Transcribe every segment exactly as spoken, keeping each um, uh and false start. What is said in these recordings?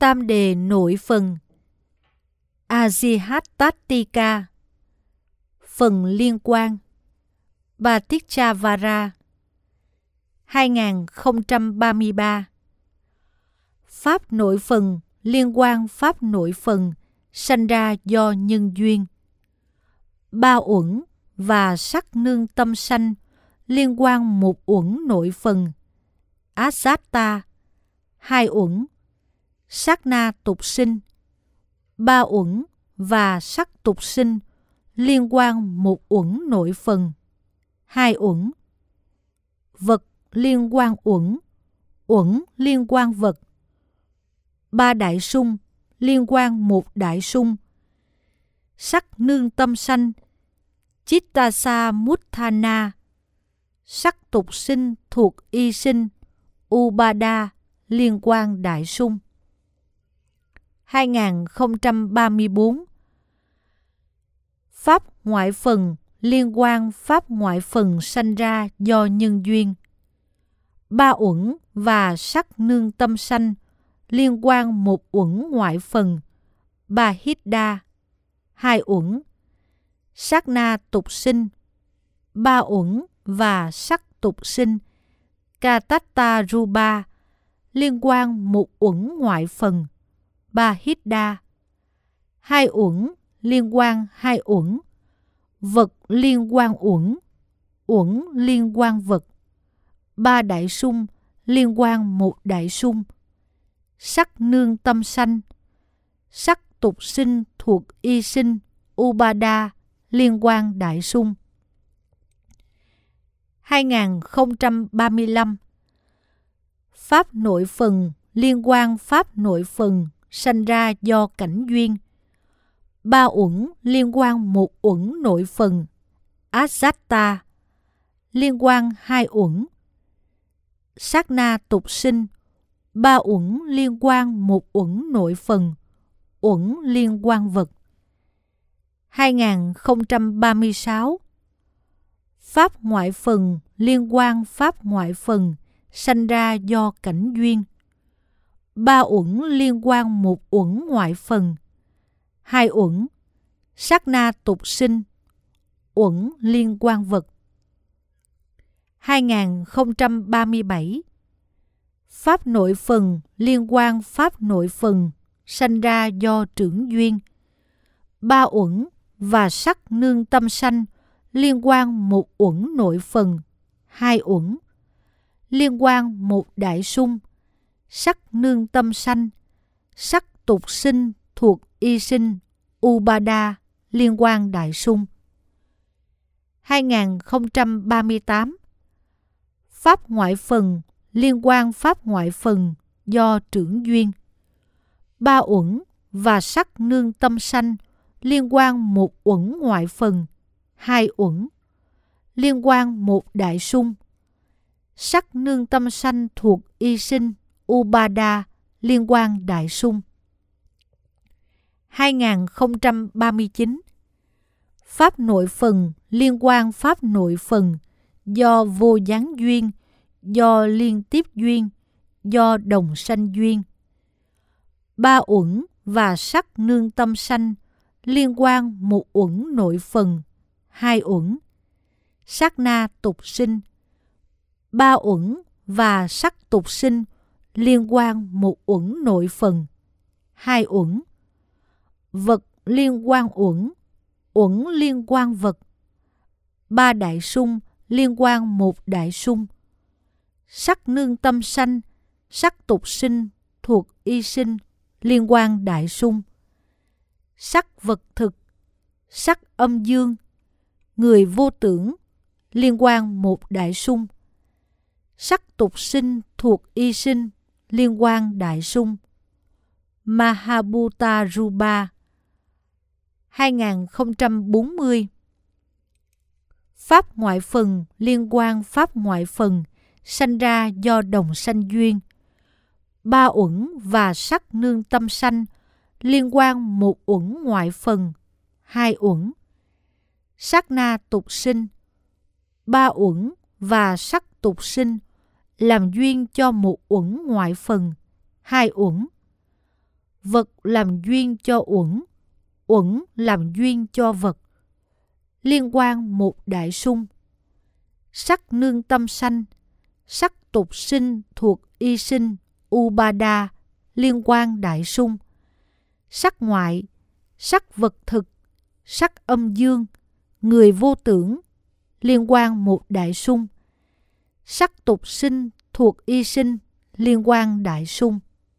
Tam đề nội phần Ajihattattika. Phần liên quan Patichavara hai nghìn không trăm ba mươi ba. Pháp nội phần liên quan pháp nội phần sanh ra do nhân duyên. Ba uẩn và sắc nương tâm sanh liên quan một uẩn nội phần Asatta, hai uẩn sát na tục sinh. Ba uẩn và sắc tục sinh liên quan một uẩn nội phần hai uẩn. Vật liên quan uẩn, uẩn liên quan vật. Ba đại sung liên quan một đại sung. Sắc nương tâm sanh Chittasa Mutthana. Sắc tục sinh thuộc y sinh Upada liên quan đại sung. hai nghìn không trăm ba mươi bốn. Pháp ngoại phần liên quan pháp ngoại phần sanh ra do nhân duyên. Ba uẩn và sắc nương tâm sanh liên quan một uẩn ngoại phần Bahidda, hai uẩn sát na tục sinh. Ba uẩn và sắc tục sinh Katatta Rupa liên quan một uẩn ngoại phần Bahidda, hai uẩn liên quan hai uẩn. Vật liên quan uẩn, uẩn liên quan vật. Ba đại sung liên quan một đại sung. Sắc nương tâm sanh. Sắc tục sinh thuộc y sinh Upada liên quan đại sung. hai nghìn không trăm ba mươi lăm. Pháp nội phần liên quan pháp nội phần sanh ra do cảnh duyên. Ba uẩn liên quan một uẩn nội phần Asatta liên quan hai uẩn. Sát na tục sinh. Ba uẩn liên quan một uẩn nội phần uẩn liên quan vật. hai nghìn không trăm ba mươi sáu. Pháp ngoại phần liên quan pháp ngoại phần sanh ra do cảnh duyên. Ba uẩn liên quan một uẩn ngoại phần hai uẩn. Sát na tục sinh uẩn liên quan vật. hai nghìn không trăm ba mươi bảy. Pháp nội phần liên quan pháp nội phần sanh ra do trưởng duyên. Ba uẩn và sắc nương tâm sanh liên quan một uẩn nội phần hai uẩn. Liên quan một đại sung. Sắc nương tâm sanh. Sắc tục sinh thuộc y sinh Upada liên quan đại sung. hai nghìn không trăm ba mươi tám. Pháp ngoại phần liên quan pháp ngoại phần do trưởng duyên. Ba uẩn và sắc nương tâm sanh liên quan một uẩn ngoại phần hai uẩn. Liên quan một đại sung. Sắc nương tâm sanh thuộc y sinh Upada liên quan đại sung. hai nghìn không trăm ba mươi chín. Pháp nội phần liên quan pháp nội phần do vô gián duyên, do liên tiếp duyên, do đồng sanh duyên. Ba uẩn và sắc nương tâm sanh liên quan một uẩn nội phần hai uẩn. Sát na tục sinh. Ba uẩn và sắc tục sinh liên quan một uẩn nội phần hai uẩn. Vật liên quan uẩn, uẩn liên quan vật. Ba đại sung liên quan một đại sung. Sắc nương tâm sanh, sắc tục sinh thuộc y sinh liên quan đại sung. Sắc vật thực, sắc âm dương, người vô tưởng liên quan một đại sung. Sắc tục sinh thuộc y sinh liên quan đại sung. Mahabhuta Rupa hai nghìn không trăm bốn mươi. Pháp ngoại phần liên quan pháp ngoại phần sanh ra do đồng sanh duyên. Ba uẩn và sắc nương tâm sanh liên quan một uẩn ngoại phần hai uẩn. Sát na tục sinh. Ba uẩn và sắc tục sinh làm duyên cho một uẩn ngoại phần hai uẩn. vật làm duyên cho uẩn, uẩn làm duyên cho vật. Liên quan một đại sung. Sắc nương tâm sanh, sắc tục sinh thuộc y sinh, Upada, liên quan đại sung. Sắc ngoại, sắc vật thực, sắc âm dương, người vô tưởng, liên quan một đại sung. Sắc tục sinh thuộc y sinh, liên quan đại sung.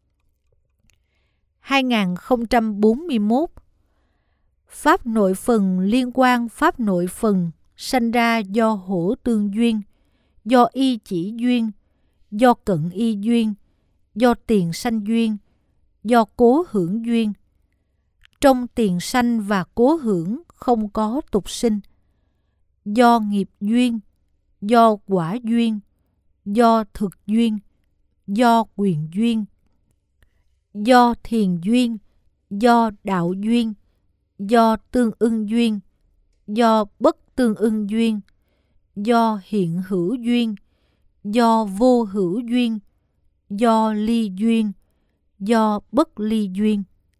hai nghìn không trăm bốn mươi mốt. Pháp nội phần liên quan pháp nội phần sanh ra do hỗ tương duyên, do y chỉ duyên, do cận y duyên, do tiền sanh duyên, do cố hưởng duyên. Trong tiền sanh và cố hưởng không có tục sinh. Do nghiệp duyên, do quả duyên, do thực duyên, do quyền duyên, do thiền duyên, do đạo duyên, do tương ưng duyên, do bất tương ưng duyên, do hiện hữu duyên, do vô hữu duyên, do ly duyên, do bất ly duyên.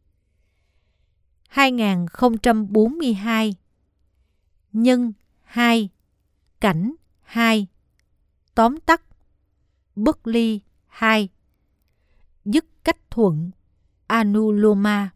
hai nghìn không trăm bốn mươi hai. Nhân hai, cảnh hai, tóm tắt bất ly hai, dứt cách thuận Anuloma.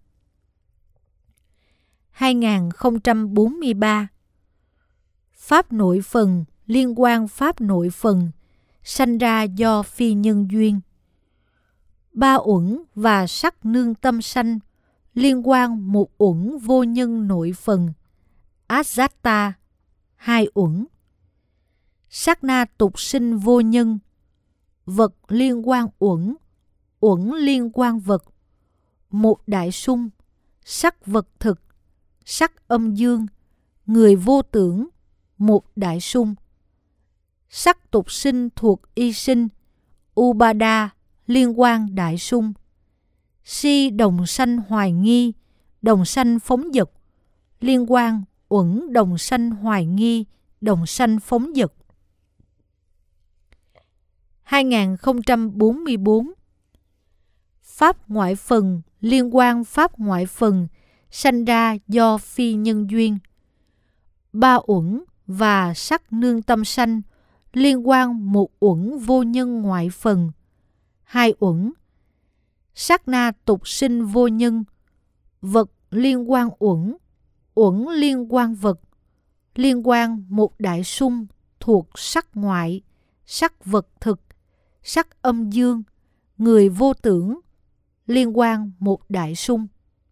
hai nghìn không trăm bốn mươi ba. Pháp nội phần liên quan pháp nội phần sanh ra do phi nhân duyên. Ba uẩn và sắc nương tâm sanh liên quan một uẩn vô nhân nội phần, Ajatta, hai uẩn. Sát na tục sinh vô nhân, vật liên quan uẩn, uẩn liên quan vật, một đại sung, sắc vật thực, sắc âm dương, người vô tưởng, một đại sung. Sắc tục sinh thuộc y sinh, Upada, liên quan đại sung. Si đồng sanh hoài nghi, đồng sanh phóng dật, liên quan uẩn đồng sanh hoài nghi, đồng sanh phóng dật. hai nghìn không trăm bốn mươi bốn. Pháp ngoại phần liên quan pháp ngoại phần sanh ra do phi nhân duyên. Ba uẩn và sắc nương tâm sanh liên quan một uẩn vô nhân ngoại phần, hai uẩn. Sát na tục sinh vô nhân, vật liên quan uẩn, uẩn liên quan vật, liên quan một đại sung thuộc sắc ngoại, sắc vật thực, sắc âm dương, người vô tưởng, liên quan một đại sung.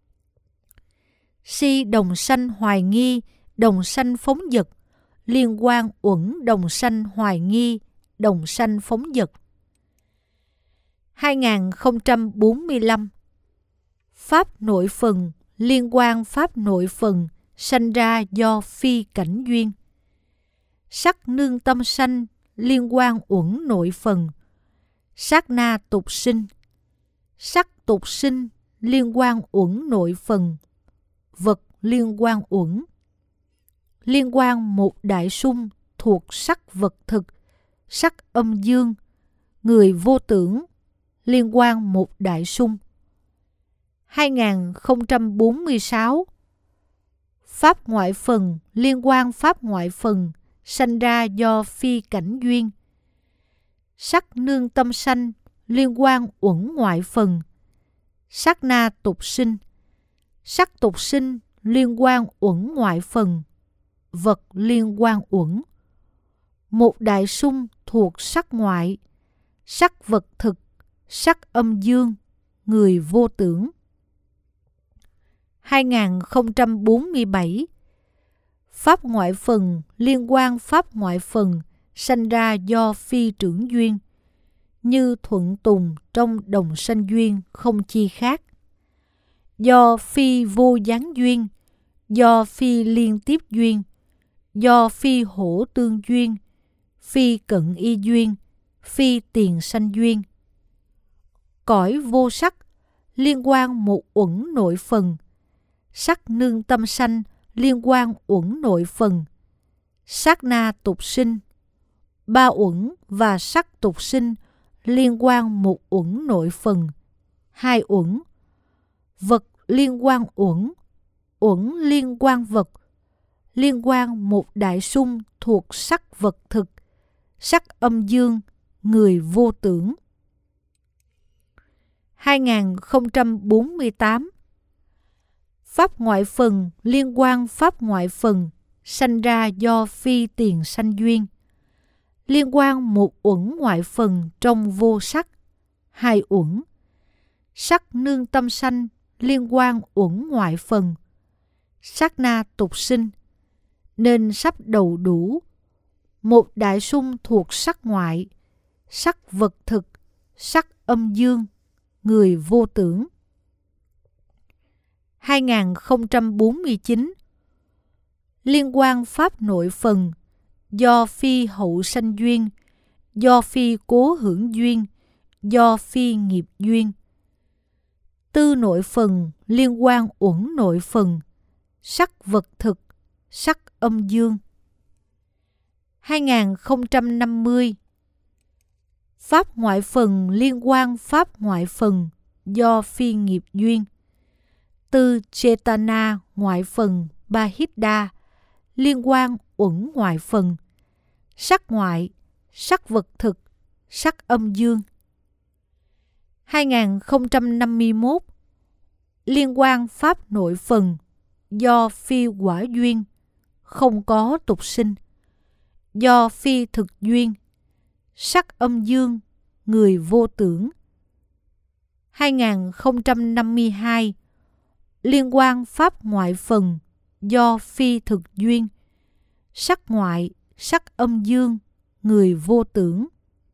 Si đồng sanh hoài nghi, đồng sanh phóng dật, liên quan uẩn đồng sanh hoài nghi, đồng sanh phóng dật. hai nghìn không trăm bốn mươi lăm. Pháp nội phần liên quan pháp nội phần sanh ra do phi cảnh duyên. Sắc nương tâm sanh liên quan uẩn nội phần, sát na tục sinh. Sắc tục sinh liên quan uẩn nội phần, vật liên quan uẩn. Liên quan một đại sung thuộc sắc vật thực, sắc âm dương, người vô tưởng, liên quan một đại sung. hai nghìn không trăm bốn mươi sáu. Pháp ngoại phần liên quan pháp ngoại phần sanh ra do phi cảnh duyên. Sắc nương tâm sanh liên quan uẩn ngoại phần, sát na tục sinh. Sắc tục sinh liên quan uẩn ngoại phần, vật liên quan uẩn. Một đại sung thuộc sắc ngoại, sắc vật thực, sắc âm dương, người vô tưởng. hai nghìn không trăm bốn mươi bảy. Pháp ngoại phần liên quan pháp ngoại phần sanh ra do phi trưởng duyên, như thuận tùng trong đồng sanh duyên không chi khác. Do phi vô gián duyên, do phi liên tiếp duyên, do phi hỗ tương duyên, phi cận y duyên, phi tiền sanh duyên. Cõi vô sắc liên quan một uẩn nội phần, sắc nương tâm sanh liên quan uẩn nội phần, sát na tục sinh. Ba uẩn và sắc tục sinh liên quan một uẩn nội phần, hai uẩn. vật liên quan uẩn, uẩn liên quan vật, liên quan một đại xung thuộc sắc vật thực, sắc âm dương, người vô tưởng. hai nghìn không trăm bốn mươi tám. Pháp ngoại phần liên quan pháp ngoại phần, sanh ra do phi tiền sanh duyên. Liên quan một uẩn ngoại phần trong vô sắc, hai uẩn. Sắc nương tâm sanh, liên quan uẩn ngoại phần. Sát na tục sinh, nên sắp đầu đủ. Một đại xung thuộc sắc ngoại, sắc vật thực, sắc âm dương, người vô tưởng. hai nghìn không trăm bốn mươi chín. Liên quan pháp nội phần, do phi hậu sanh duyên, do phi cố hưởng duyên, do phi nghiệp duyên. Tư nội phần liên quan uẩn nội phần, sắc vật thực, sắc âm dương. hai nghìn không trăm năm mươi. Pháp ngoại phần liên quan pháp ngoại phần, do phi nghiệp duyên. Tư Chetana ngoại phần Bahidda, liên quan uẩn ngoại phần, sắc ngoại, sắc vật thực, sắc âm dương. hai nghìn không trăm năm mươi mốt. Liên quan pháp nội phần, do phi quả duyên, không có tục sinh, do phi thực duyên, sắc âm dương, người vô tưởng. hai nghìn không trăm năm mươi hai. Liên quan pháp ngoại phần, do phi thực duyên, sắc ngoại, sắc âm dương, người vô tưởng.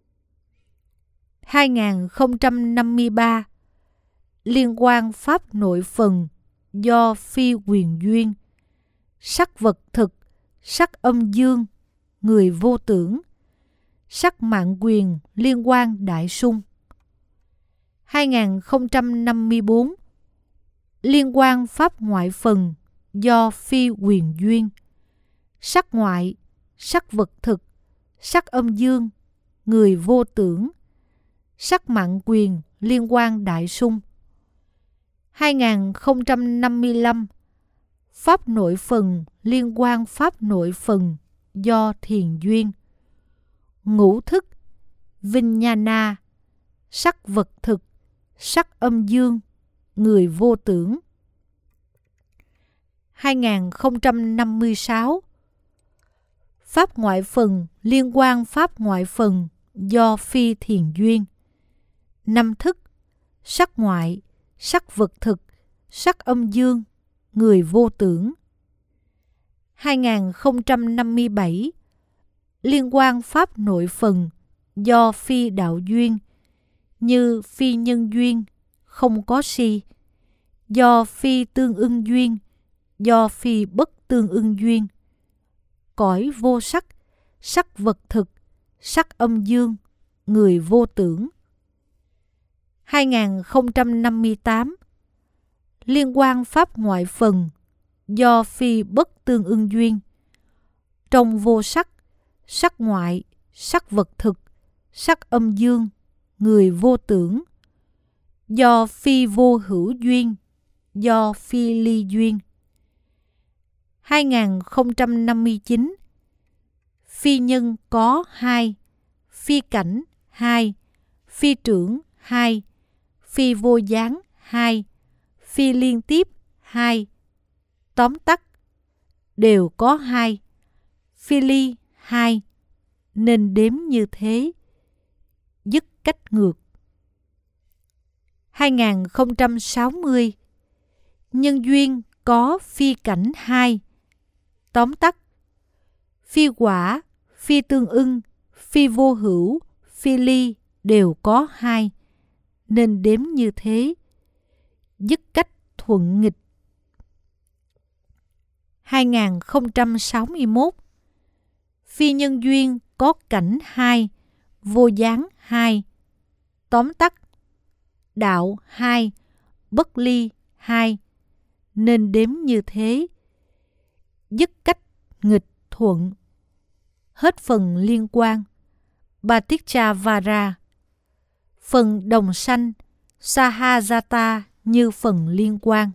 hai nghìn không trăm năm mươi ba. Liên quan pháp nội phần, do phi quyền duyên, sắc vật thực, sắc âm dương, người vô tưởng. Sắc mạng quyền liên quan đại sung. hai nghìn không trăm năm mươi bốn. Liên quan pháp ngoại phần, do phi quyền duyên, sắc ngoại, sắc vật thực, sắc âm dương, người vô tưởng. Sắc mạng quyền liên quan đại sung. hai nghìn không trăm năm mươi lăm. Pháp nội phần liên quan pháp nội phần, do thiền duyên. Ngũ thức, Vijnana, sắc vật thực, sắc âm dương, người vô tưởng. hai nghìn không trăm năm mươi sáu. Pháp ngoại phần liên quan pháp ngoại phần, do phi thiền duyên. Năm thức, sắc ngoại, sắc vật thực, sắc âm dương, người vô tưởng. hai nghìn không trăm năm mươi bảy. Liên quan pháp nội phần, do phi đạo duyên, như phi nhân duyên, không có si, do phi tương ưng duyên, do phi bất tương ưng duyên. Cõi vô sắc, sắc vật thực, sắc âm dương, người vô tưởng. hai nghìn không trăm năm mươi tám. Liên quan pháp ngoại phần, do phi bất tương ưng duyên. Trong vô sắc, sắc ngoại, sắc vật thực, sắc âm dương, người vô tưởng. Do phi vô hữu duyên, do phi ly duyên. hai nghìn không trăm năm mươi chín. Phi nhân có hai, phi cảnh hai, phi trưởng hai, phi vô gián hai, phi liên tiếp hai. Tóm tắt, đều có hai, phi ly hai, nên đếm như thế. Dứt cách ngược. hai nghìn không trăm sáu mươi. Nhân duyên có phi cảnh hai. Tóm tắt, phi quả, phi tương ưng, phi vô hữu, phi ly đều có hai, nên đếm như thế. Dứt cách thuận nghịch. hai nghìn không trăm sáu mươi mốt. Phi nhân duyên có cảnh hai, vô gián hai. Tóm tắt, đạo hai, bất ly hai, nên đếm như thế. Dứt cách nghịch thuận. Hết phần liên quan. Baticca Vara. Phần đồng sanh Sahajata như phần liên quan.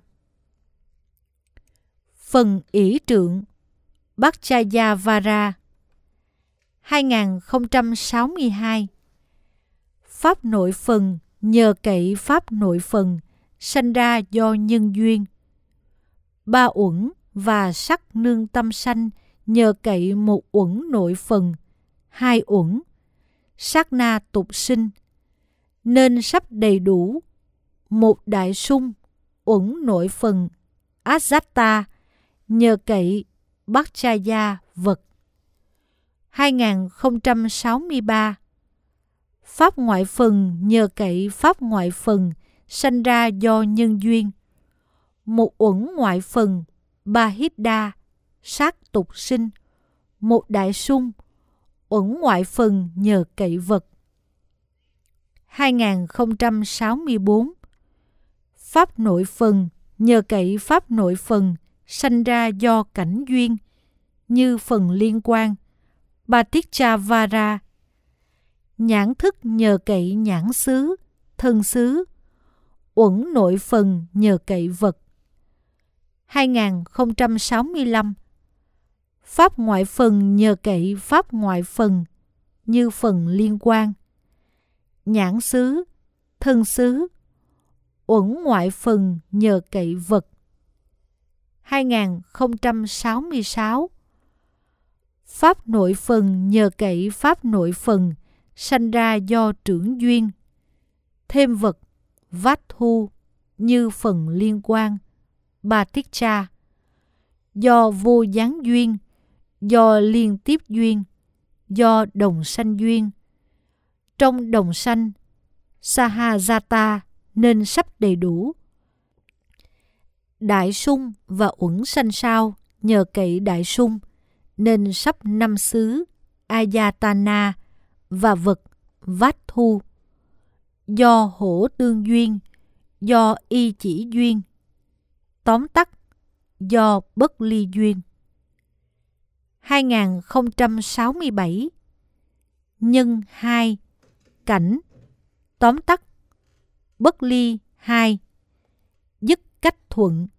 Phần ỷ trượng Bhattacharya hai nghìn không trăm sáu mươi hai. Pháp nội phần nhờ cậy pháp nội phần sanh ra do nhân duyên. Ba uẩn và sắc nương tâm sanh nhờ cậy một uẩn nội phần, hai uẩn, sát na tục sinh, nên sắp đầy đủ. Một đại sung, uẩn nội phần, Ajatta, nhờ cậy Bhattacharya vật. hai nghìn không trăm sáu mươi ba. Pháp ngoại phần nhờ cậy pháp ngoại phần sanh ra do nhân duyên. Một uẩn ngoại phần, Bahidda, sát tục sinh, một đại sung, uẩn ngoại phần nhờ cậy vật. hai nghìn không trăm sáu mươi bốn. Pháp nội phần nhờ cậy pháp nội phần sanh ra do cảnh duyên, như phần liên quan, Patichavara. Nhãn thức nhờ cậy nhãn xứ, thân xứ, uẩn nội phần nhờ cậy vật. hai nghìn không trăm sáu mươi lăm. Pháp ngoại phần nhờ cậy pháp ngoại phần, như phần liên quan, nhãn xứ, thân xứ, uẩn ngoại phần nhờ cậy vật. hai nghìn không trăm sáu mươi sáu. Pháp nội phần nhờ cậy pháp nội phần sanh ra do trưởng duyên, thêm vật, vát thu, như phần liên quan, Paticca. Do vô gián duyên, do liên tiếp duyên, do đồng sanh duyên. Trong đồng sanh, Sahajata nên sắp đầy đủ. Đại sung và uẩn sanh sao nhờ cậy đại sung, nên sắp năm xứ, Ayatana, và vật, vát thu. Do hổ tương duyên, do y chỉ duyên. Tóm tắt, do bất ly duyên. hai nghìn không trăm sáu mươi bảy. Nhân hai, cảnh. Tóm tắt, bất ly hai, dứt cách thuận.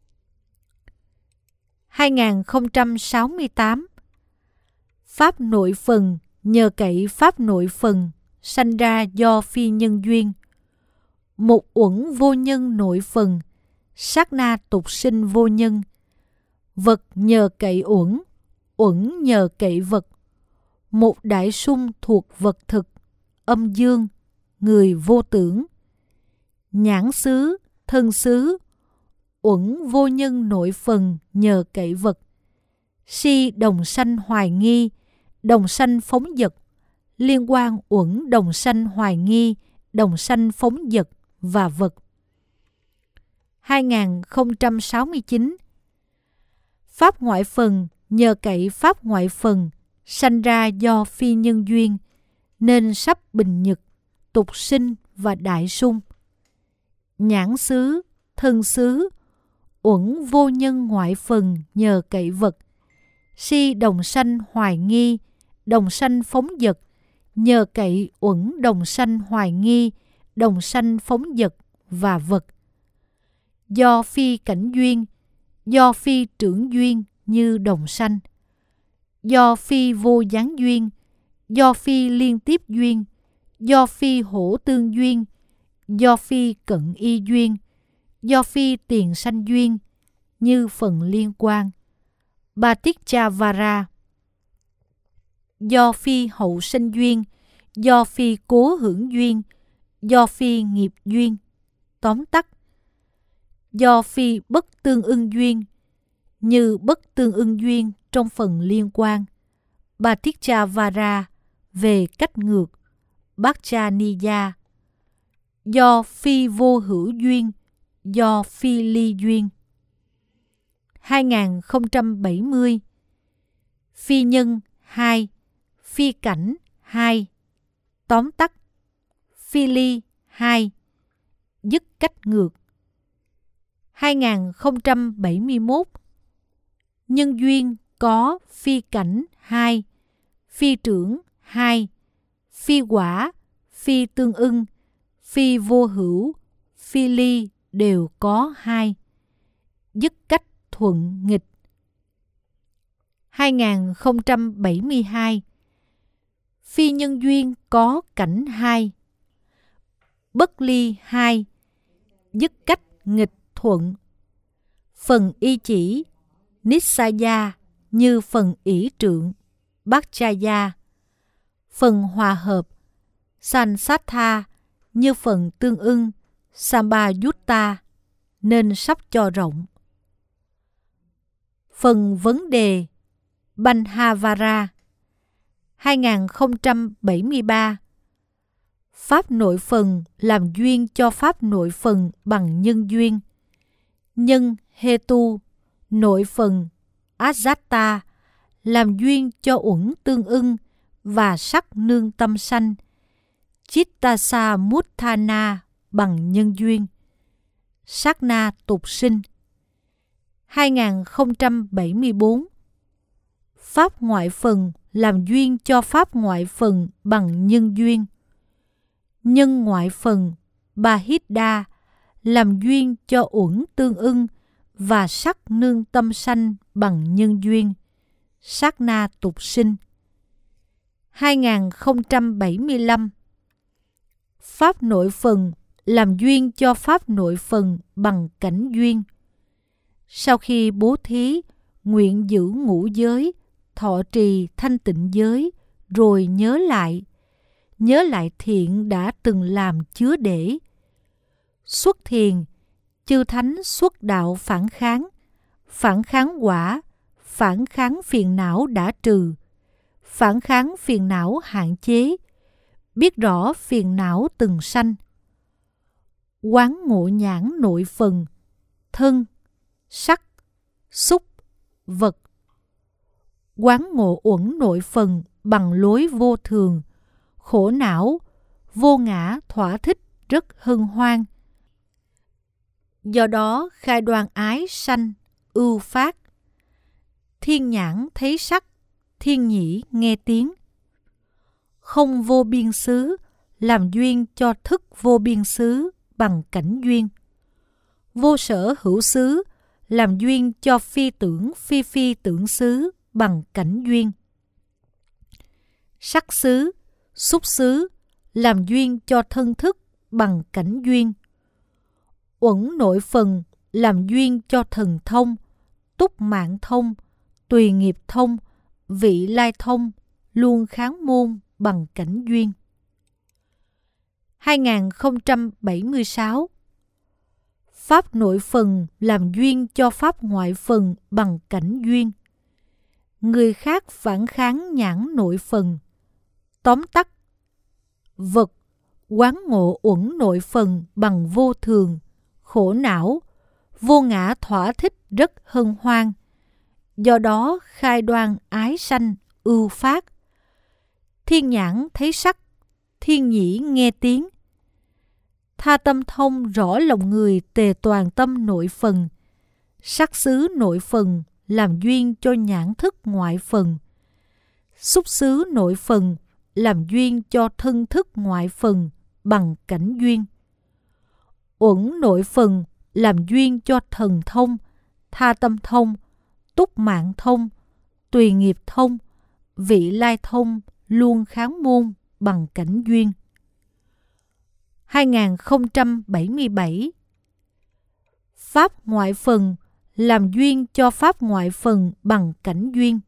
hai nghìn không trăm sáu mươi tám. Pháp nội phần nhờ cậy pháp nội phần sanh ra do phi nhân duyên. Một uẩn vô nhân nội phần, sát na tục sinh vô nhân. Vật nhờ cậy uẩn, uẩn nhờ cậy vật. Một đại sung thuộc vật thực, âm dương, người vô tưởng. Nhãn xứ, thân xứ, uẩn vô nhân nội phần nhờ cậy vật. Si đồng sanh hoài nghi, đồng sanh phóng dật, liên quan uẩn đồng sanh hoài nghi, đồng sanh phóng dật và vật. hai nghìn không trăm sáu mươi chín. Pháp ngoại phần nhờ cậy pháp ngoại phần sanh ra do phi nhân duyên, nên sắp bình nhật, tục sinh và đại sung. Nhãn xứ, thân xứ, uẩn vô nhân ngoại phần nhờ cậy vật. Si đồng sanh hoài nghi, đồng sanh phóng dật, nhờ cậy uẩn đồng sanh hoài nghi, đồng sanh phóng dật và vật. Do phi cảnh duyên, do phi trưởng duyên như đồng sanh. Do phi vô gián duyên, do phi liên tiếp duyên, do phi hổ tương duyên, do phi cận y duyên, do phi tiền sanh duyên, như phần liên quan, Patichavara. Do phi hậu sanh duyên, do phi cố hưởng duyên, do phi nghiệp duyên. Tóm tắt, do phi bất tương ưng duyên, như bất tương ưng duyên trong phần liên quan, Patichavara về cách ngược, Bhattacharya. Do phi vô hữu duyên, do phi ly duyên. hai nghìn không trăm bảy mươi. Phi nhân hai, phi cảnh hai. Tóm tắt, phi ly hai, dứt cách ngược. hai nghìn không trăm bảy mươi mốt. Nhân duyên có phi cảnh hai, phi trưởng hai, phi quả, phi tương ưng, phi vô hữu, phi ly đều có hai, dứt cách thuận nghịch. hai nghìn không trăm bảy mươi hai. Phi nhân duyên có cảnh hai, bất ly hai, dứt cách nghịch thuận. Phần y chỉ Nissaya như phần ỷ trượng Bhaccaya, phần hòa hợp Sansatha như phần tương ưng Sambayutta, nên sắp cho rộng. Phần vấn đề Banhavara. hai nghìn không trăm bảy mươi ba. Pháp nội phần làm duyên cho pháp nội phần bằng nhân duyên. Nhân Hetu, nội phần Ajatta làm duyên cho uẩn tương ưng và sắc nương tâm sanh. Chittasa Muttana bằng nhân duyên. Sát na tục sinh. hai nghìn không trăm bảy mươi bốn. Pháp ngoại phần làm duyên cho pháp ngoại phần bằng nhân duyên. Nhân ngoại phần Bahidda làm duyên cho uẩn tương ưng và sắc nương tâm sanh bằng nhân duyên. Sát na tục sinh. hai nghìn không trăm bảy mươi lăm. Pháp nội phần làm duyên cho pháp nội phần bằng cảnh duyên. Sau khi bố thí, nguyện giữ ngũ giới, thọ trì thanh tịnh giới, rồi nhớ lại, nhớ lại thiện đã từng làm chứa để. Xuất thiền, chư thánh xuất đạo phản kháng, phản kháng quả, phản kháng phiền não đã trừ, phản kháng phiền não hạn chế, biết rõ phiền não từng sanh. Quán ngộ nhãn nội phần, thân, sắc, xúc, vật. Quán ngộ uẩn nội phần bằng lối vô thường, khổ não, vô ngã thỏa thích rất hân hoan. Do đó khai đoan ái sanh, ưu phát. Thiên nhãn thấy sắc, thiên nhĩ nghe tiếng. Không vô biên xứ làm duyên cho thức vô biên xứ bằng cảnh duyên. Vô sở hữu xứ làm duyên cho phi tưởng phi phi tưởng xứ bằng cảnh duyên. Sắc xứ, xúc xứ làm duyên cho thân thức bằng cảnh duyên. Uẩn nội phần làm duyên cho thần thông, túc mạng thông, tùy nghiệp thông, vị lai thông, luôn kháng môn bằng cảnh duyên. hai nghìn không trăm bảy mươi sáu. Pháp nội phần làm duyên cho pháp ngoại phần bằng cảnh duyên. Người khác phản kháng nhãn nội phần. Tóm tắt: vật quán ngộ uẩn nội phần bằng vô thường, khổ não, vô ngã thỏa thích rất hân hoan. Do đó khai đoan ái sanh, ưu phát. Thiên nhãn thấy sắc, thiên nhĩ nghe tiếng. Tha tâm thông rõ lòng người tề toàn tâm nội phần. Sắc xứ nội phần làm duyên cho nhãn thức ngoại phần. Xúc xứ nội phần làm duyên cho thân thức ngoại phần bằng cảnh duyên. Uẩn nội phần làm duyên cho thần thông, tha tâm thông, túc mạng thông, tùy nghiệp thông, vị lai thông, luôn kháng môn bằng cảnh duyên. hai nghìn không trăm bảy mươi bảy. Pháp ngoại phần làm duyên cho pháp ngoại phần bằng cảnh duyên.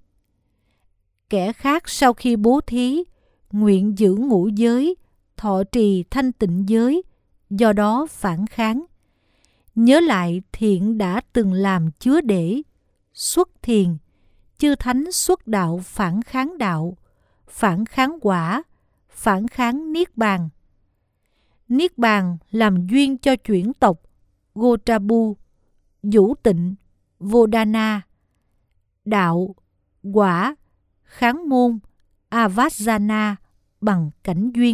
Kẻ khác sau khi bố thí, nguyện giữ ngũ giới, thọ trì thanh tịnh giới, do đó phản kháng. Nhớ lại thiện đã từng làm chứa để, xuất thiền, chư thánh xuất đạo phản kháng đạo, phản kháng quả, phản kháng niết bàn. Niết bàn làm duyên cho chuyển tộc, Gotrabu, vũ tịnh, Vodana, đạo, quả, kháng môn, Avajjana bằng cảnh duyên.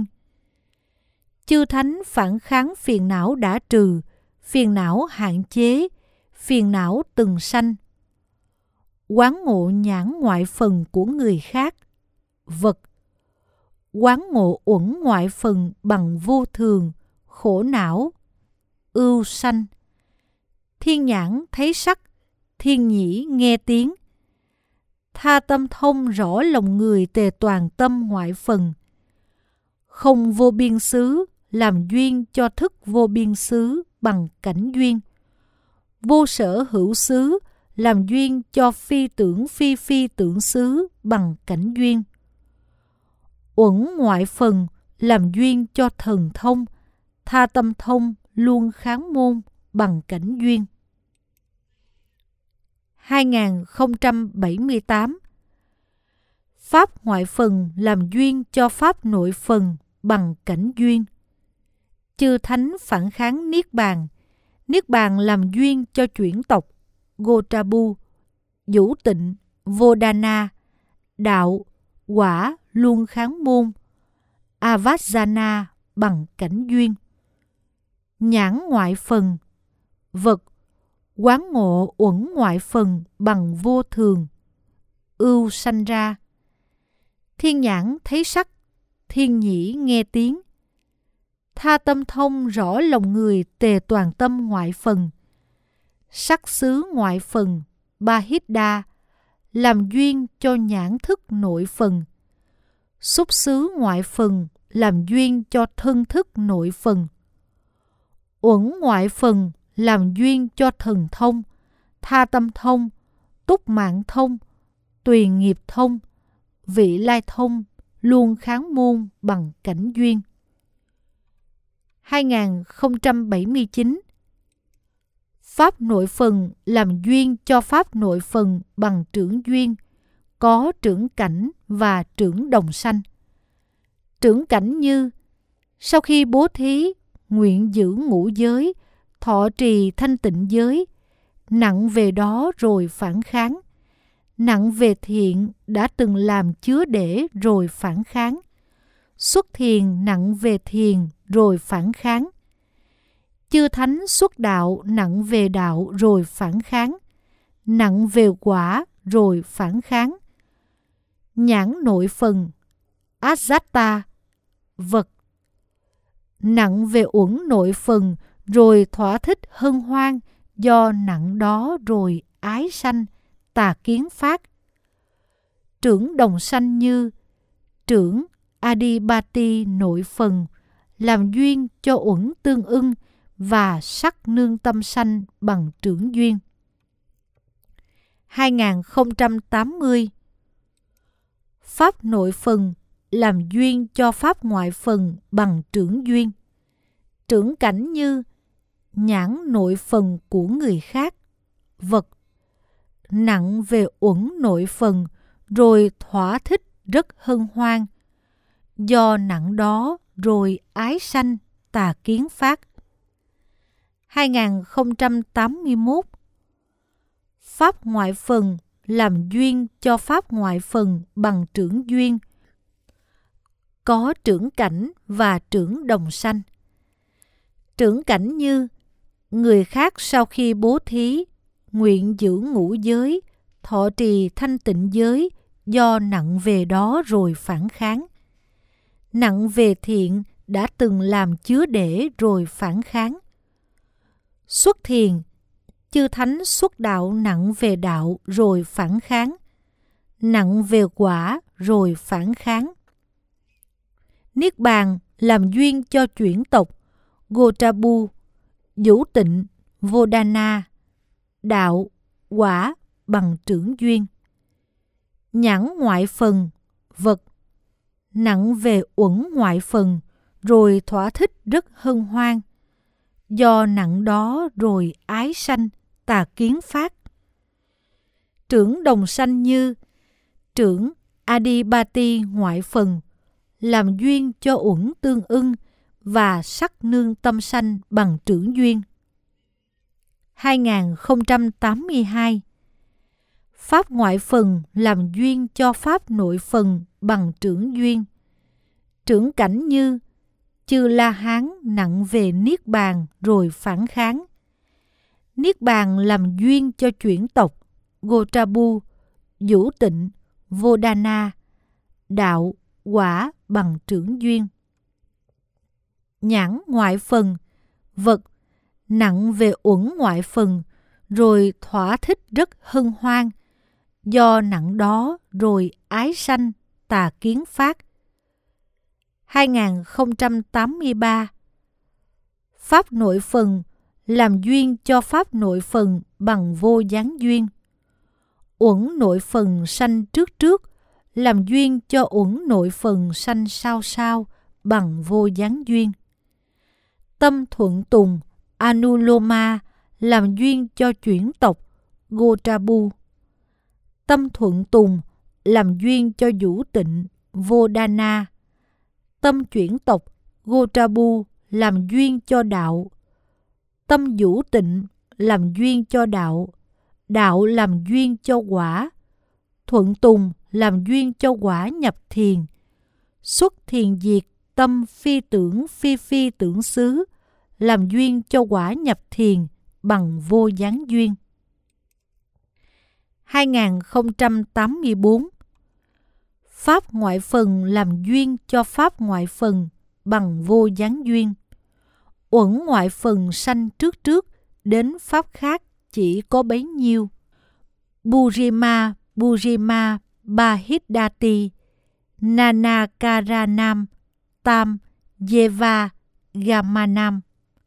Chư thánh phản kháng phiền não đã trừ, phiền não hạn chế, phiền não từng sanh. Quán ngộ nhãn ngoại phần của người khác, vật. Quán ngộ uẩn ngoại phần bằng vô thường, khổ não, ưu sanh. thiên nhãn thấy sắc, thiên nhĩ nghe tiếng. Tha tâm thông rõ lòng người tề toàn tâm ngoại phần. Không vô biên xứ, làm duyên cho thức vô biên xứ bằng cảnh duyên. Vô sở hữu xứ, làm duyên cho phi tưởng phi phi tưởng xứ bằng cảnh duyên. Uẩn ngoại phần, làm duyên cho thần thông, tha tâm thông luôn kháng môn bằng cảnh duyên. hai nghìn không trăm bảy mươi tám. Pháp ngoại phần làm duyên cho pháp nội phần bằng cảnh duyên. Chư thánh phản kháng niết bàn. Niết bàn làm duyên cho chuyển tộc, Gotrabu, vũ tịnh, Vodana, đạo, quả luôn kháng môn, Avajjana bằng cảnh duyên. Nhãn ngoại phần, vật, quán ngộ uẩn ngoại phần bằng vô thường, ưu sanh ra. Thiên nhãn thấy sắc, thiên nhĩ nghe tiếng. Tha tâm thông rõ lòng người tề toàn tâm ngoại phần. Sắc xứ ngoại phần, Bahidda, làm duyên cho nhãn thức nội phần. Xúc xứ ngoại phần, làm duyên cho thân thức nội phần. Uẩn ngoại phần, làm duyên cho thần thông, tha tâm thông, túc mạng thông, tùy nghiệp thông, vị lai thông, luôn kháng môn bằng cảnh duyên. hai nghìn không trăm bảy mươi chín. Pháp nội phần làm duyên cho pháp nội phần bằng trưởng duyên, có trưởng cảnh và trưởng đồng sanh. Trưởng cảnh như sau khi bố thí, nguyện giữ ngũ giới, thọ trì thanh tịnh giới, nặng về đó rồi phản kháng. Nặng về thiện đã từng làm chứa để rồi phản kháng. Xuất thiền nặng về thiền rồi phản kháng. Chư thánh xuất đạo nặng về đạo rồi phản kháng. Nặng về quả rồi phản kháng. Nhãn nội phần, Ajatta, vật. Nặng về uẩn nội phần rồi thỏa thích hân hoan, do nặng đó rồi ái sanh, tà kiến phát. Trưởng đồng sanh như trưởng Adipati nội phần, làm duyên cho uẩn tương ưng và sắc nương tâm sanh bằng trưởng duyên. hai nghìn không trăm tám mươi. Pháp nội phần làm duyên cho pháp ngoại phần bằng trưởng duyên. Trưởng cảnh như nhãn nội phần của người khác, vật. Nặng về uẩn nội phần rồi thỏa thích rất hân hoan, do nặng đó rồi ái sanh, tà kiến phát. hai nghìn không trăm tám mươi mốt. Pháp ngoại phần làm duyên cho pháp ngoại phần bằng trưởng duyên, có trưởng cảnh và trưởng đồng sanh. Trưởng cảnh như người khác sau khi bố thí, nguyện giữ ngũ giới, thọ trì thanh tịnh giới, do nặng về đó rồi phản kháng. Nặng về thiện đã từng làm chứa để rồi phản kháng. Xuất thiền, chư thánh xuất đạo nặng về đạo rồi phản kháng. Nặng về quả rồi phản kháng. Niết bàn làm duyên cho chuyển tộc, Gotrabu, vũ tịnh, Vodana, đạo, quả bằng trưởng duyên. Nhãn ngoại phần, vật. Nặng về uẩn ngoại phần rồi thỏa thích rất hân hoan, do nặng đó rồi ái sanh, tà kiến phát. Trưởng đồng sanh như trưởng Adipati ngoại phần, làm duyên cho uẩn tương ưng và sắc nương tâm sanh bằng trưởng duyên. hai nghìn không trăm tám mươi hai. Pháp ngoại phần làm duyên cho pháp nội phần bằng trưởng duyên. Trưởng cảnh như Chư La Hán nặng về niết bàn rồi phản kháng. Niết bàn làm duyên cho chuyển tộc, Gotrabu, vũ tịnh, Vodana, đạo, quả bằng trưởng duyên. Nhãn ngoại phần, vật. nặng về uẩn ngoại phần, rồi thỏa thích rất hân hoan. Do nặng đó rồi ái sanh, tà kiến phát. hai nghìn không trăm tám mươi ba. Pháp nội phần làm duyên cho pháp nội phần bằng vô gián duyên. Uẩn nội phần sanh trước trước, làm duyên cho uẩn nội phần sanh sau sau bằng vô gián duyên. Tâm thuận tùng Anuloma làm duyên cho chuyển tộc Gotrabu. Tâm thuận tùng làm duyên cho vũ tịnh Vodana. Tâm chuyển tộc Gotrabu làm duyên cho đạo. Tâm vũ tịnh làm duyên cho đạo. Đạo làm duyên cho quả. Thuận tùng làm duyên cho quả nhập thiền. Xuất thiền diệt tâm phi tưởng phi phi tưởng xứ làm duyên cho quả nhập thiền bằng vô gián duyên. hai nghìn không trăm tám mươi bốn. Pháp ngoại phần làm duyên cho pháp ngoại phần bằng vô gián duyên. Uẩn ngoại phần sanh trước trước, đến pháp khác chỉ có bấy nhiêu. Burima Burima Bahidati Nanakaranam Tam Yeva Gamanam.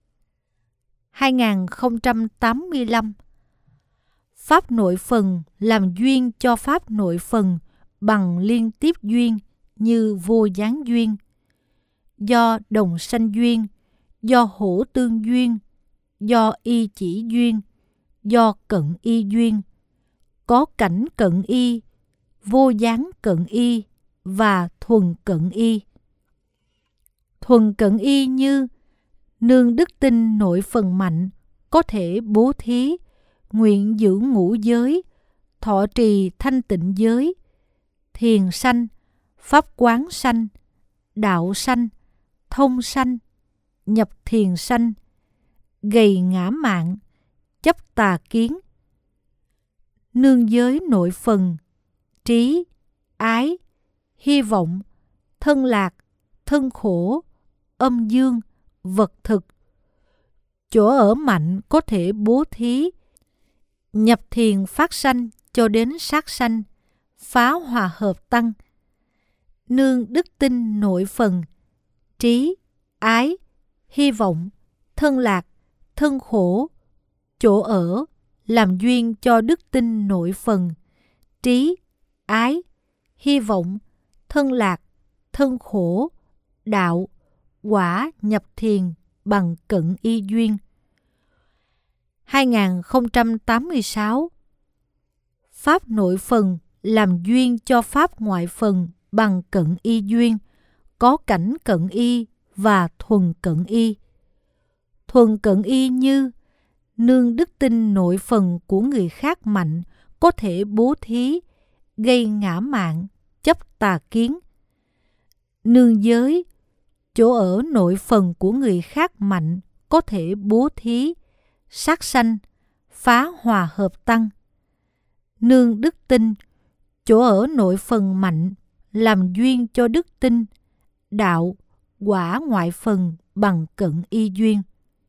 hai nghìn không trăm tám mươi lăm. Pháp nội phần làm duyên cho pháp nội phần bằng liên tiếp duyên như vô gián duyên. Do đồng sanh duyên, do hỗ tương duyên, do y chỉ duyên, do cận y duyên. Có cảnh cận y, vô gián cận y và thuần cận y. Thuần cận y như nương đức tin nội phần mạnh, có thể bố thí, nguyện giữ ngũ giới, thọ trì thanh tịnh giới, thiền sanh, pháp quán sanh, đạo sanh, thông sanh, nhập thiền sanh, gầy ngã mạn, chấp tà kiến. Nương giới nội phần, trí, ái, hy vọng, thân lạc, thân khổ, âm dương, vật thực. Chỗ ở mạnh có thể bố thí, nhập thiền phát sanh cho đến sát sanh, phá hòa hợp tăng. Nương đức tin nội phần, trí, ái, hy vọng, thân lạc, thân khổ, chỗ ở, làm duyên cho đức tin nội phần, trí, ái, hy vọng, thân lạc, thân khổ, đạo, quả nhập thiền bằng cận y duyên. hai nghìn không trăm tám mươi sáu. Pháp nội phần làm duyên cho pháp ngoại phần bằng cận y duyên, có cảnh cận y và thuần cận y. Thuần cận y như nương đức tin nội phần của người khác mạnh, có thể bố thí, gây ngã mạn, chấp tà kiến. Nương giới, chỗ ở nội phần của người khác mạnh, có thể bố thí, sát sanh, phá hòa hợp tăng. Nương đức tin, chỗ ở nội phần mạnh, làm duyên cho đức tin, đạo, quả ngoại phần bằng cận y duyên.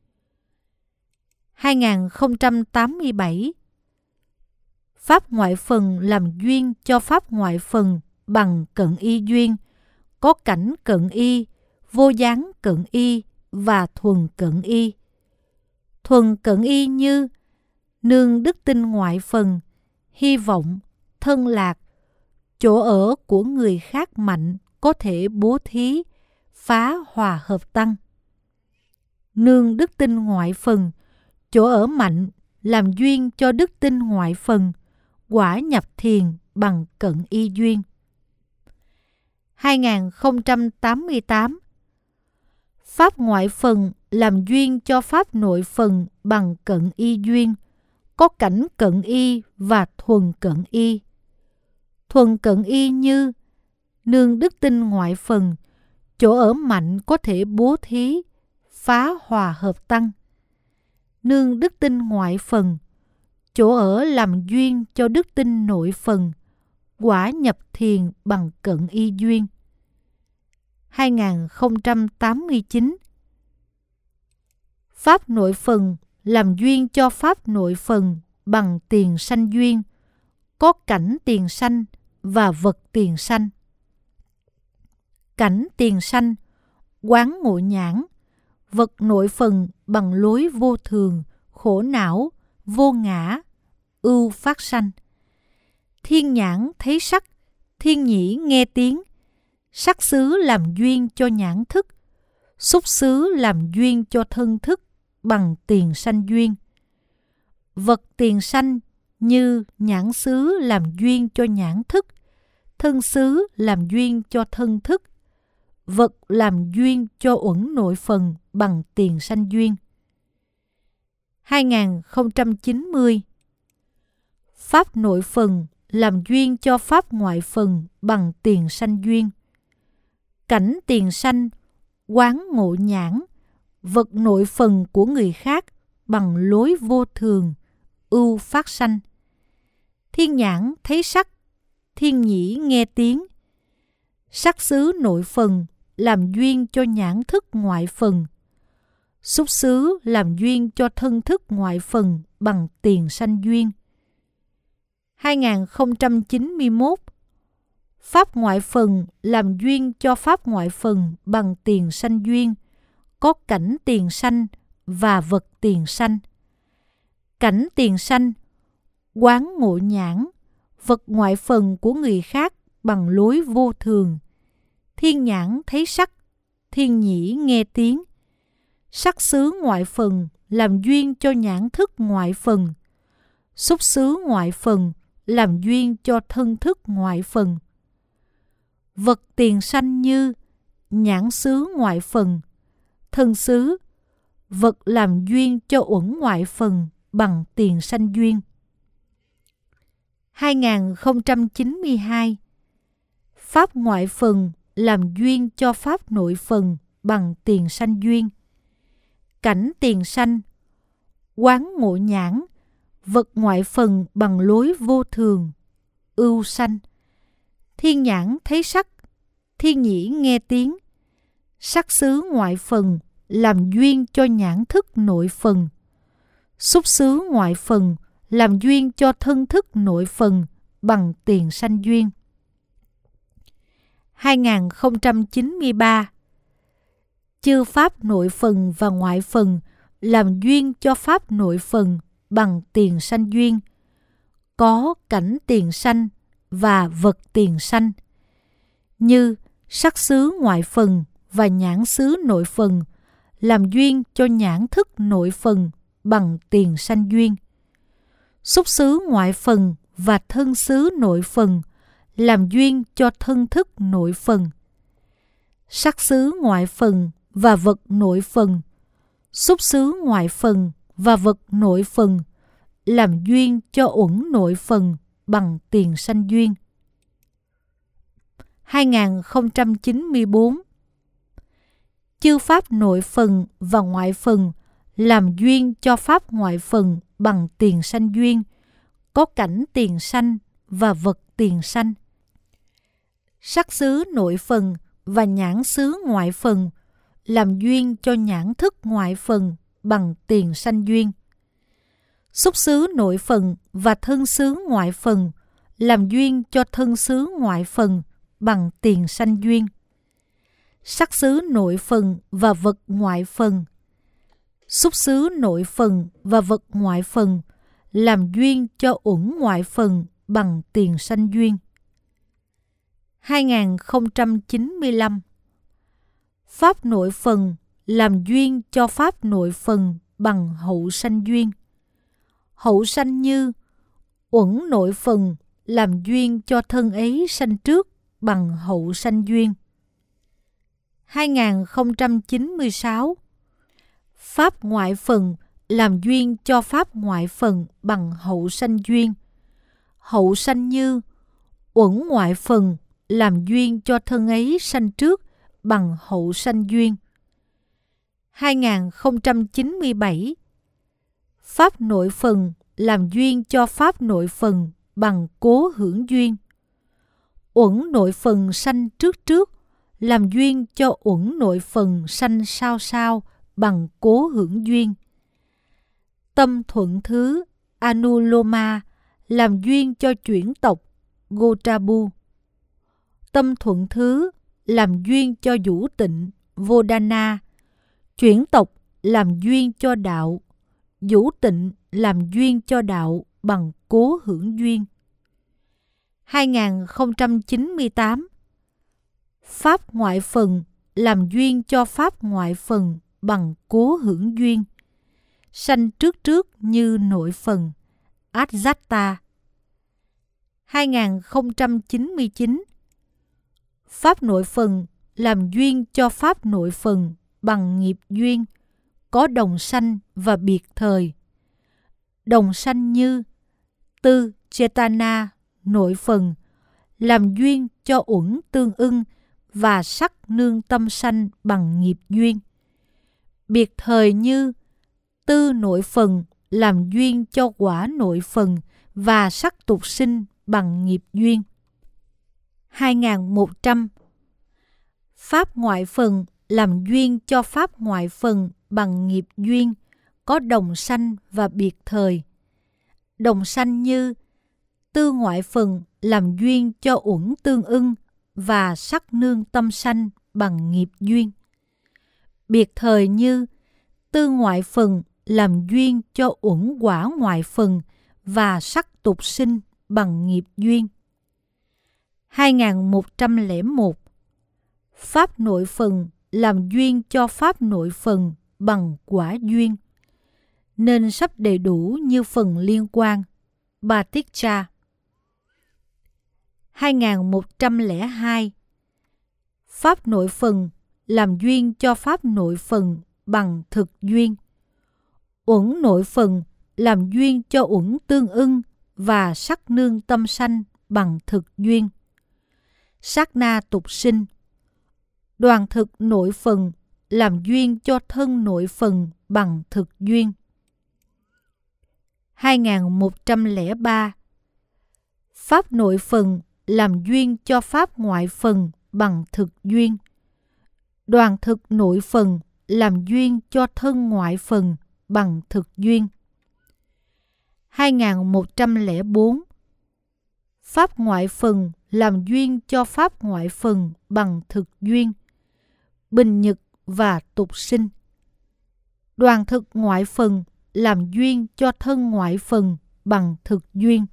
hai nghìn không trăm tám mươi bảy. Pháp ngoại phần làm duyên cho pháp ngoại phần bằng cận y duyên, có cảnh cận y, vô gián cận y và thuần cận y. Thuần cận y như nương đức tin ngoại phần, hy vọng, thân lạc, chỗ ở của người khác mạnh, có thể bố thí, phá hòa hợp tăng. Nương đức tin ngoại phần, chỗ ở mạnh, làm duyên cho đức tin ngoại phần, quả nhập thiền bằng cận y duyên. hai nghìn không trăm tám mươi tám. Pháp ngoại phần làm duyên cho pháp nội phần bằng cận y duyên, có cảnh cận y và thuần cận y. Thuần cận y như nương đức tin ngoại phần, chỗ ở mạnh có thể bố thí, phá hòa hợp tăng. Nương đức tin ngoại phần, chỗ ở làm duyên cho đức tin nội phần, quả nhập thiền bằng cận y duyên. hai nghìn không trăm tám mươi chín. Pháp nội phần làm duyên cho pháp nội phần bằng tiền sanh duyên, có cảnh tiền sanh và vật tiền sanh. Cảnh tiền sanh, quán ngộ nhãn, vật nội phần bằng lối vô thường, khổ não, vô ngã, ưu phát sanh. Thiên nhãn thấy sắc, thiên nhĩ nghe tiếng, sắc xứ làm duyên cho nhãn thức, xúc xứ làm duyên cho thân thức bằng tiền sanh duyên. Vật tiền sanh như nhãn xứ làm duyên cho nhãn thức, thân xứ làm duyên cho thân thức, vật làm duyên cho uẩn nội phần bằng tiền sanh duyên. hai không chín mươi. Pháp nội phần làm duyên cho pháp ngoại phần bằng tiền sanh duyên. Cảnh tiền sanh, quán ngộ nhãn, vật nội phần của người khác bằng lối vô thường, ưu phát sanh. Thiên nhãn thấy sắc, thiên nhĩ nghe tiếng, sắc xứ nội phần làm duyên cho nhãn thức ngoại phần, xúc xứ làm duyên cho thân thức ngoại phần bằng tiền sanh duyên. hai không chín mươi mốt. Pháp ngoại phần làm duyên cho pháp ngoại phần bằng tiền sanh duyên, có cảnh tiền sanh và vật tiền sanh. Cảnh tiền sanh, quán ngộ nhãn, vật ngoại phần của người khác bằng lối vô thường. Thiên nhãn thấy sắc, thiên nhĩ nghe tiếng, sắc xứ ngoại phần làm duyên cho nhãn thức ngoại phần, xúc xứ ngoại phần làm duyên cho thân thức ngoại phần. Vật tiền sanh như nhãn xứ ngoại phần, thân xứ, vật làm duyên cho uẩn ngoại phần bằng tiền sanh duyên. hai không chín mươi hai. Pháp ngoại phần làm duyên cho pháp nội phần bằng tiền sanh duyên. Cảnh tiền sanh, quán ngộ nhãn, vật ngoại phần bằng lối vô thường, ưu sanh. Thiên nhãn thấy sắc, thiên nhĩ nghe tiếng, sắc xứ ngoại phần làm duyên cho nhãn thức nội phần, xúc xứ ngoại phần làm duyên cho thân thức nội phần bằng tiền sanh duyên. hai không chín mươi ba. Chư pháp nội phần và ngoại phần làm duyên cho pháp nội phần bằng tiền sanh duyên, có cảnh tiền sanh và vật tiền sanh. Như sắc xứ ngoại phần và nhãn xứ nội phần làm duyên cho nhãn thức nội phần bằng tiền sanh duyên. Xúc xứ ngoại phần và thân xứ nội phần làm duyên cho thân thức nội phần. Sắc xứ ngoại phần và vật nội phần, xúc xứ ngoại phần và vật nội phần làm duyên cho uẩn nội phần bằng tiền sanh duyên. hai không chín mươi bốn. Chư pháp nội phần và ngoại phần làm duyên cho pháp ngoại phần bằng tiền sanh duyên, có cảnh tiền sanh và vật tiền sanh. Sắc xứ nội phần và nhãn xứ ngoại phần làm duyên cho nhãn thức ngoại phần bằng tiền sanh duyên. Xúc xứ nội phần và thân xứ ngoại phần làm duyên cho thân xứ ngoại phần bằng tiền sanh duyên. Sắc xứ nội phần và vật ngoại phần, xúc xứ nội phần và vật ngoại phần làm duyên cho uẩn ngoại phần bằng tiền sanh duyên. hai không chín mươi lăm. Pháp nội phần làm duyên cho pháp nội phần bằng hậu sanh duyên. Hậu sanh như uẩn nội phần làm duyên cho thân ấy sanh trước bằng hậu sanh duyên. hai không chín mươi sáu. Pháp ngoại phần làm duyên cho pháp ngoại phần bằng hậu sanh duyên. Hậu sanh như uẩn ngoại phần làm duyên cho thân ấy sanh trước bằng hậu sanh duyên. hai không chín mươi bảy. Pháp nội phần làm duyên cho pháp nội phần bằng cố hưởng duyên. Uẩn nội phần sanh trước trước làm duyên cho uẩn nội phần sanh sau sau bằng cố hưởng duyên. Tâm thuận thứ Anuloma làm duyên cho chuyển tộc Gotrabu. Tâm thuận thứ làm duyên cho vũ tịnh Vodana. Chuyển tộc làm duyên cho đạo. Vũ tịnh làm duyên cho đạo bằng cố hưởng duyên. hai nghìn không trăm chín mươi tám. Pháp ngoại phần làm duyên cho pháp ngoại phần bằng cố hưởng duyên. Sanh trước trước như nội phần Adjatta. hai nghìn không trăm chín mươi chín. Pháp nội phần làm duyên cho pháp nội phần bằng nghiệp duyên, có đồng sanh và biệt thời. Đồng sanh như tư Chetana nội phần làm duyên cho uẩn tương ưng và sắc nương tâm sanh bằng nghiệp duyên. Biệt thời như tư nội phần làm duyên cho quả nội phần và sắc tục sinh bằng nghiệp duyên. hai nghìn một trăm. Pháp ngoại phần làm duyên cho pháp ngoại phần bằng nghiệp duyên, có đồng sanh và biệt thời. Đồng sanh như tư ngoại phần làm duyên cho uẩn tương ưng và sắc nương tâm sanh bằng nghiệp duyên. Biệt thời như tư ngoại phần làm duyên cho uẩn quả ngoại phần và sắc tục sinh bằng nghiệp duyên. hai nghìn một trăm lẻ một. Pháp nội phần làm duyên cho pháp nội phần bằng quả duyên, nên sắp đầy đủ như phần liên quan Baticca. hai nghìn một trăm lẻ hai. Pháp nội phần làm duyên cho pháp nội phần bằng thực duyên. Uẩn nội phần làm duyên cho uẩn tương ưng và sắc nương tâm sanh bằng thực duyên. Sát na tục sinh. Đoàn thực nội phần làm duyên cho thân nội phần bằng thực duyên. hai nghìn một trăm lẻ ba. Pháp nội phần làm duyên cho pháp ngoại phần bằng thực duyên. Đoàn thực nội phần làm duyên cho thân ngoại phần bằng thực duyên. hai nghìn một trăm lẻ bốn. Pháp ngoại phần làm duyên cho pháp ngoại phần bằng thực duyên. Bình nhật và tục sinh. Đoàn thực ngoại phần làm duyên cho thân ngoại phần bằng thực duyên.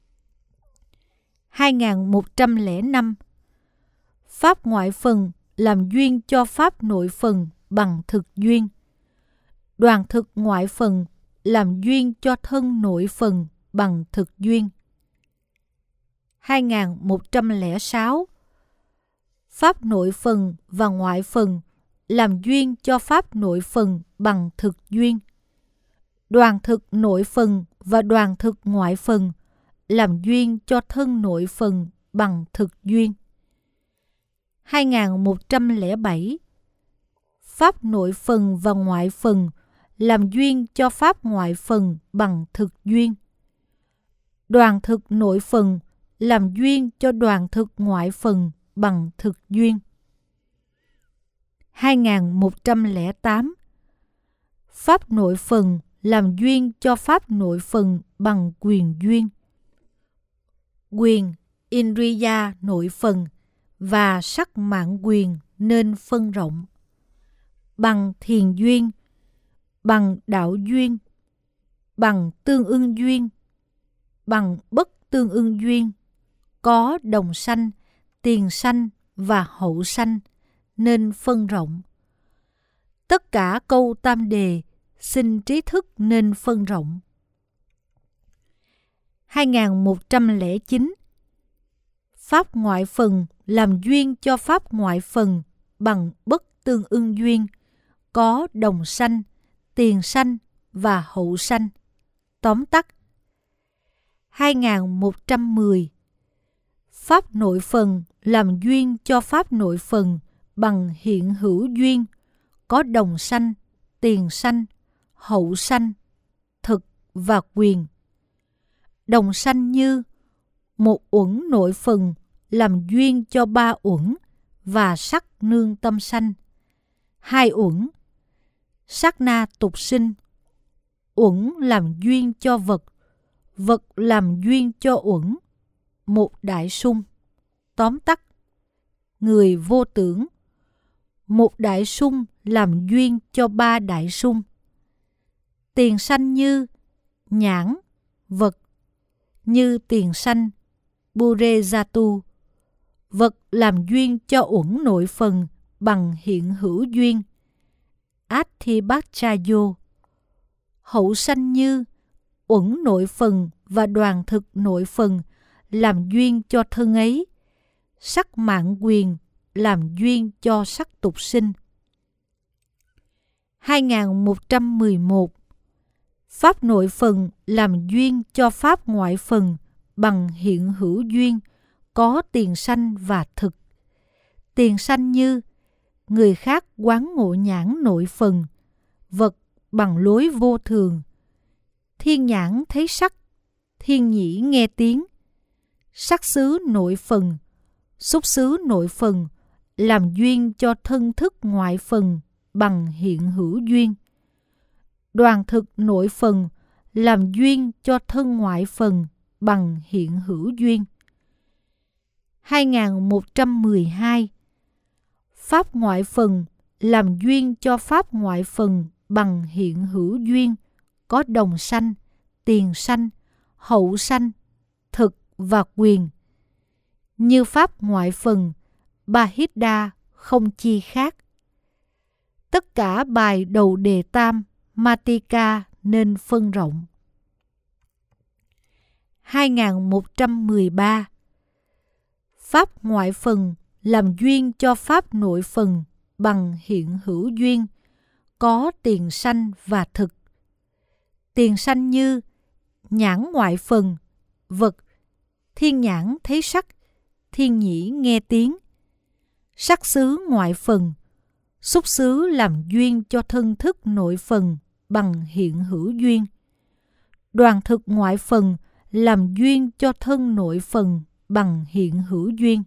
hai nghìn một trăm lẻ năm. Pháp ngoại phần làm duyên cho pháp nội phần bằng thực duyên. Đoàn thực ngoại phần làm duyên cho thân nội phần bằng thực duyên. hai nghìn một trăm lẻ sáu. Pháp nội phần và ngoại phần làm duyên cho pháp nội phần bằng thực duyên. Đoàn thực nội phần và đoàn thực ngoại phần làm duyên cho thân nội phần bằng thực duyên. hai nghìn một trăm lẻ bảy. Pháp nội phần và ngoại phần làm duyên cho pháp ngoại phần bằng thực duyên. Đoàn thực nội phần làm duyên cho đoàn thực ngoại phần bằng thực duyên. hai nghìn một trăm lẻ tám. Pháp nội phần làm duyên cho pháp nội phần bằng quyền duyên. Quyền Indriya nội phần và sắc mạng quyền nên phân rộng. Bằng thiền duyên, bằng đạo duyên, bằng tương ưng duyên, bằng bất tương ưng duyên, có đồng sanh, tiền sanh và hậu sanh nên phân rộng. Tất cả câu tam đề xin trí thức nên phân rộng. hai nghìn một trăm lẻ chín. Pháp ngoại phần làm duyên cho pháp ngoại phần bằng bất tương ưng duyên, có đồng sanh, tiền sanh và hậu sanh. Tóm tắt. hai nghìn một trăm mười. Pháp nội phần làm duyên cho pháp nội phần bằng hiện hữu duyên, có đồng sanh, tiền sanh, hậu sanh, thực và quyền. Đồng sanh như một uẩn nội phần làm duyên cho ba uẩn và sắc nương tâm sanh. Hai uẩn, sát na tục sinh. Uẩn làm duyên cho vật, vật làm duyên cho uẩn. Một đại sung. Tóm tắt: người vô tưởng. Một đại sung làm duyên cho ba đại sung. Tiền sanh như nhãn, vật, như tiền sanh Burezatu. Vật làm duyên cho uẩn nội phần bằng hiện hữu duyên Atthibhachayo. Hậu sanh như uẩn nội phần và đoàn thực nội phần làm duyên cho thân ấy. Sắc mạng quyền làm duyên cho sắc tục sinh. hai nghìn một trăm mười một. Pháp nội phần làm duyên cho pháp ngoại phần bằng hiện hữu duyên, có tiền sanh và thực. Tiền sanh như người khác quán ngộ nhãn nội phần, vật bằng lối vô thường. Thiên nhãn thấy sắc, thiên nhĩ nghe tiếng. Sắc xứ nội phần, xúc xứ nội phần làm duyên cho thân thức ngoại phần bằng hiện hữu duyên. Đoàn thực nội phần làm duyên cho thân ngoại phần bằng hiện hữu duyên. hai nghìn một trăm mười hai. Pháp ngoại phần làm duyên cho pháp ngoại phần bằng hiện hữu duyên, có đồng sanh, tiền sanh, hậu sanh, thực và quyền. Như pháp ngoại phần, Bahidda không chi khác. Tất cả bài đầu đề tam Matika nên phân rộng. hai nghìn một trăm mười ba. Pháp ngoại phần làm duyên cho pháp nội phần bằng hiện hữu duyên, có tiền sanh và thực. Tiền sanh như nhãn ngoại phần, vật, thiên nhãn thấy sắc, thiên nhĩ nghe tiếng. Sắc xứ ngoại phần, xúc xứ làm duyên cho thân thức nội phần bằng hiện hữu duyên. Đoàn thực ngoại phần làm duyên cho thân nội phần bằng hiện hữu duyên.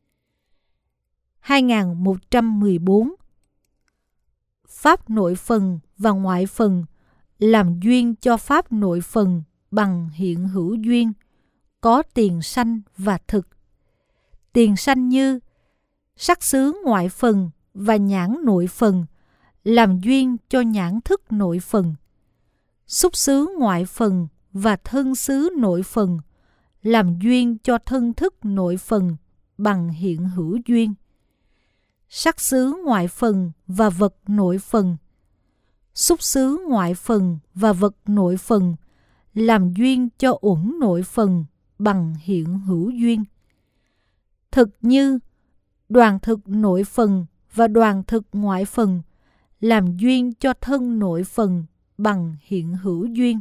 hai nghìn một trăm mười bốn. Pháp nội phần và ngoại phần làm duyên cho pháp nội phần bằng hiện hữu duyên, có tiền sanh và thực. Tiền sanh như sắc xứ ngoại phần và nhãn nội phần làm duyên cho nhãn thức nội phần. Xúc xứ ngoại phần và thân xứ nội phần làm duyên cho thân thức nội phần bằng hiện hữu duyên. Sắc xứ ngoại phần và vật nội phần, xúc xứ ngoại phần và vật nội phần làm duyên cho uẩn nội phần bằng hiện hữu duyên. Thực như đoàn thực nội phần và đoàn thực ngoại phần làm duyên cho thân nội phần bằng hiện hữu duyên.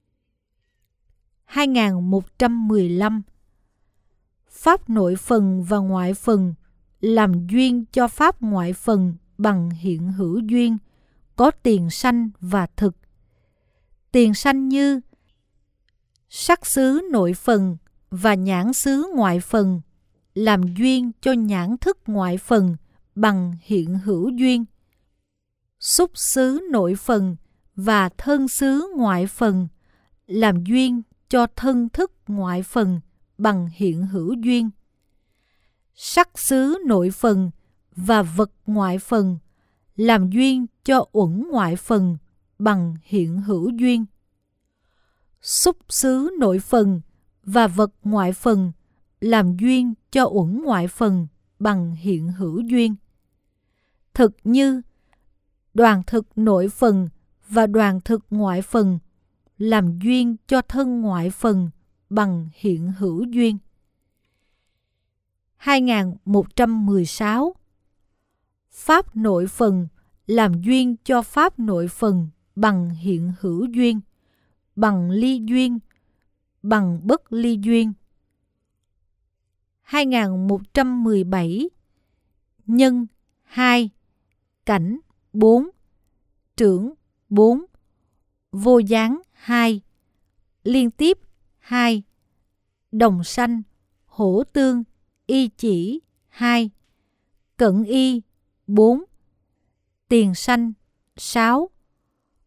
hai nghìn một trăm mười lăm. Pháp nội phần và ngoại phần làm duyên cho pháp ngoại phần bằng hiện hữu duyên, có tiền sanh và thực. Tiền sanh như sắc xứ nội phần và nhãn xứ ngoại phần làm duyên cho nhãn thức ngoại phần bằng hiện hữu duyên. Xúc xứ nội phần và thân xứ ngoại phần làm duyên cho thân thức ngoại phần bằng hiện hữu duyên. Sắc xứ nội phần và vật ngoại phần làm duyên cho uẩn ngoại phần bằng hiện hữu duyên. Xúc xứ nội phần và vật ngoại phần làm duyên cho uẩn ngoại phần bằng hiện hữu duyên. Thực như đoàn thực nội phần và đoàn thực ngoại phần làm duyên cho thân ngoại phần bằng hiện hữu duyên. hai nghìn một trăm mười sáu. Pháp nội phần làm duyên cho pháp nội phần bằng hiện hữu duyên, bằng ly duyên, bằng bất ly duyên. hai nghìn một trăm mười bảy. Nhân hai, cảnh bốn, trưởng bốn, vô gián hai, liên tiếp hai, đồng sanh, hổ tương, y chỉ hai, cận y bốn, tiền sanh sáu,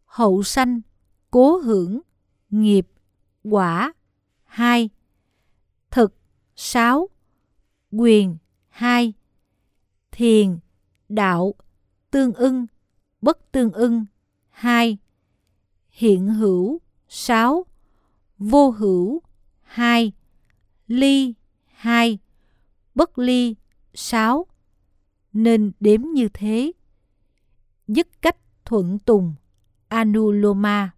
hậu sanh, cố hưởng, nghiệp, quả, hai. Thực, sáu. Quyền, hai. Thiền, đạo, tương ưng, bất tương ưng, hai. Hiện hữu, sáu. Vô hữu, hai. Ly, hai. Bất ly, sáu. Nên đếm như thế. Dứt cách thuận tùng, Anuloma.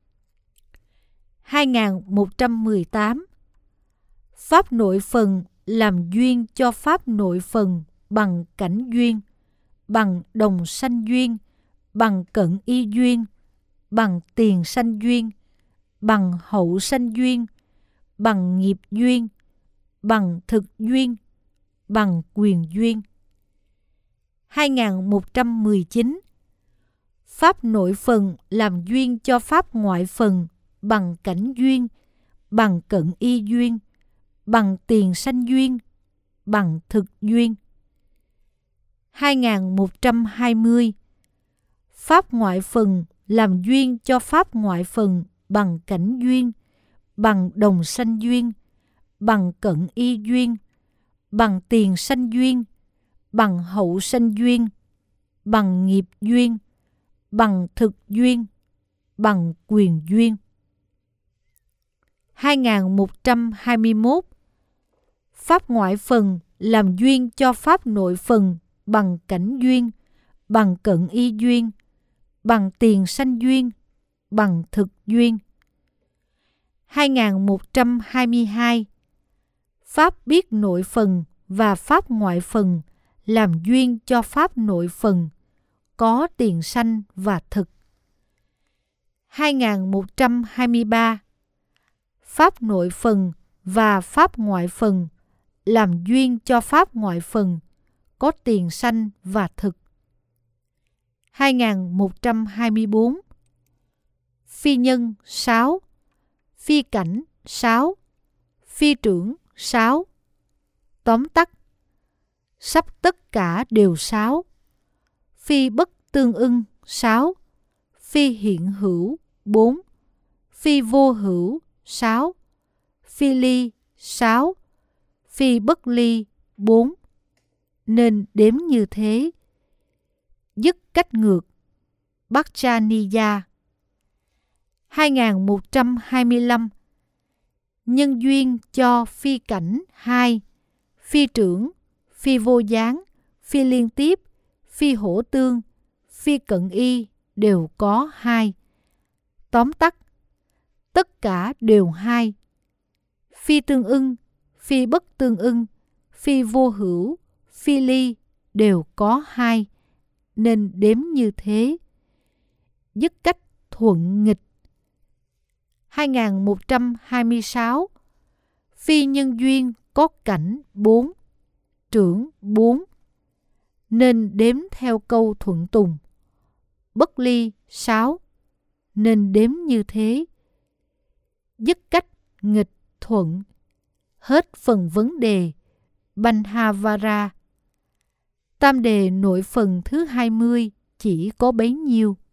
hai nghìn một trăm mười tám. Pháp nội phần làm duyên cho pháp nội phần bằng cảnh duyên, bằng đồng sanh duyên, bằng cận y duyên, bằng tiền sanh duyên, bằng hậu sanh duyên, bằng nghiệp duyên, bằng thực duyên, bằng quyền duyên. hai nghìn một trăm mười chín. Pháp nội phần làm duyên cho pháp ngoại phần bằng cảnh duyên, bằng cận y duyên, bằng tiền sanh duyên, bằng thực duyên. hai nghìn một trăm hai mươi. Pháp ngoại phần làm duyên cho pháp ngoại phần bằng cảnh duyên, bằng đồng sanh duyên, bằng cận y duyên, bằng tiền sanh duyên, bằng hậu sanh duyên, bằng nghiệp duyên, bằng thực duyên, bằng quyền duyên. hai nghìn một trăm hai mươi mốt. Pháp ngoại phần làm duyên cho pháp nội phần bằng cảnh duyên, bằng cận y duyên, bằng tiền sanh duyên, bằng thực duyên. hai nghìn một trăm hai mươi hai. Pháp biết nội phần và pháp ngoại phần làm duyên cho pháp nội phần có tiền sanh và thực. hai nghìn một trăm hai mươi ba. Pháp nội phần và pháp ngoại phần làm duyên cho pháp ngoại phần có tiền sanh và thực. hai nghìn một trăm hai mươi bốn. Phi nhân, sáu. Phi cảnh, sáu. Phi trưởng, sáu. Tóm tắt. Sắp tất cả đều sáu. Phi bất tương ưng, sáu. Phi hiện hữu, bốn. Phi vô hữu, sáu. Phi ly, sáu. Phi bất ly, bốn. Nên đếm như thế. Dứt cách ngược, Bacchaniya. hai nghìn một trăm hai mươi lăm. Nhân duyên cho phi cảnh, hai. Phi trưởng, phi vô gián, phi liên tiếp, phi hỗ tương, phi cận y đều có hai. Tóm tắt, tất cả đều hai. Phi tương ưng, phi bất tương ưng, phi vô hữu, phi ly đều có hai. Nên đếm như thế. Dứt cách thuận nghịch. hai nghìn một trăm hai mươi sáu. Phi nhân duyên có cảnh bốn, trưởng bốn. Nên đếm theo câu thuận tùng. Bất ly sáu. Nên đếm như thế. Dứt cách nghịch thuận. Hết phần vấn đề. Bannhavara. Tam đề nội phần thứ hai mươi chỉ có bấy nhiêu.